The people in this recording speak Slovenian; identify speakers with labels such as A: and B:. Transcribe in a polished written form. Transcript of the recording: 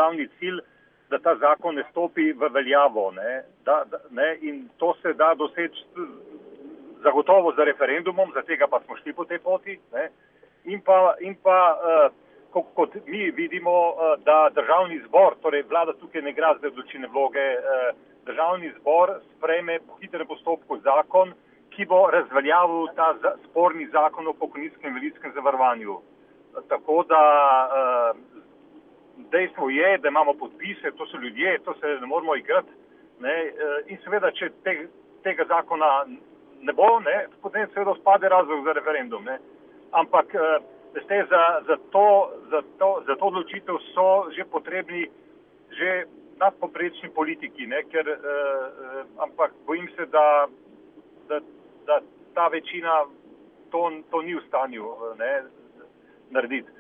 A: glavni cilj, da ta zakon ne stopi v veljavo, ne, in to se da doseči zagotovo za referendumom, za tega pa smo šli po tej poti, ne, in pa kot mi vidimo, da državni zbor, torej vlada tukaj ne igra zdaj odločilne vloge, državni zbor sprejme po hitrem postopku zakon, ki bo razveljavil ta sporni zakon o pokojninskem in invalidskem zavarovanju. Tako da dejstvo je, da imamo podpise, to so ljudje, to se ne moramo igrati, ne, in seveda, če tega zakona ne bo, ne, potem seveda spade razlog za referendum, ne. Ampak veste, za to odločitev so že potrebni že nadpoprečni politiki, ne, ker ampak bojim se, da ta večina to ni v stanju, ne, narediti.